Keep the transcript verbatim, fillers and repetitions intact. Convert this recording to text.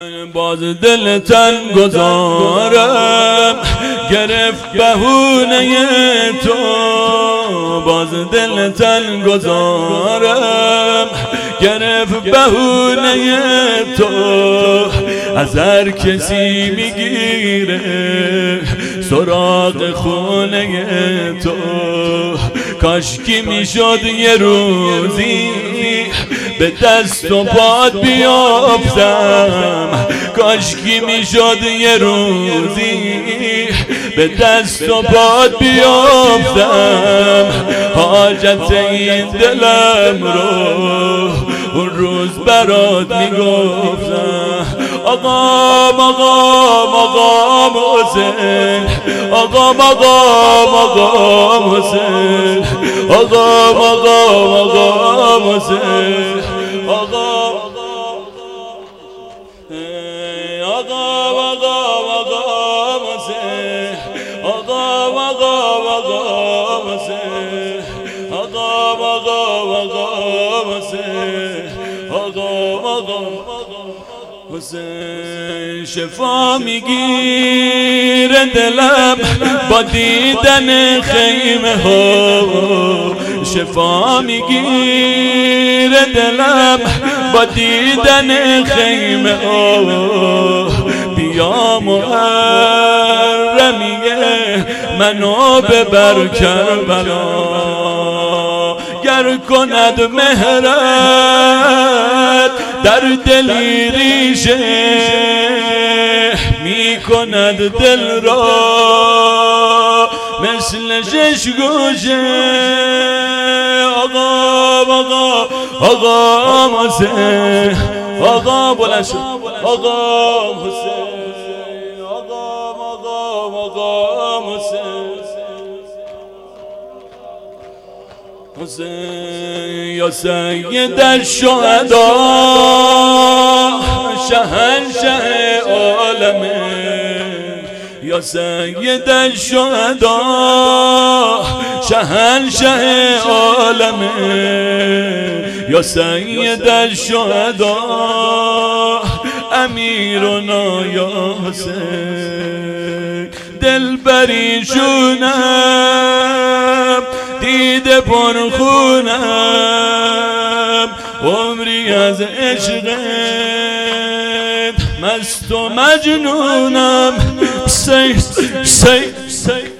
باز دل تن گذارم گرفت بهونه تو، باز دل تن گذارم گرفت بهونه تو. از هر کسی میگیره سراغ خونه تو. کاشکی میشد یه روزی به دست و پات بیافتم، کاشکی میشد یه روزی به دست و پات بیافتم. حاجت این دلم رو اون روز برات میگفتم. آقام آقام آقام حسین، آقام آقام آقام حسین، آقام آقام آقام حسین، آقام آقام آقام آقام حسین، آقام آقام آقام حسین، آقام آقام آقام حسین، آقام آقام حسین. شفا میگیره دلم با دیدن خیمه ها، شفا میگیره دلم با دیدن خیمه ها. بیا محرمیه منو ببر کربلا، گر کند مهرت در دلی ریشه می کند دل را مثل شش گوشه. آقا آقا آقا حسین، آقا بلند شد، آقا حسین، آقا آقا آقا حسین، حسین یا سید الشهدا شهنشه عالمه، یا سید الشهدا شهنشه عالمه، یا سید الشهدا امیرنا یا حسین. دل بریشونم دیده پرخونم، عمری از عشقت مست و مجنونم. سی سی سی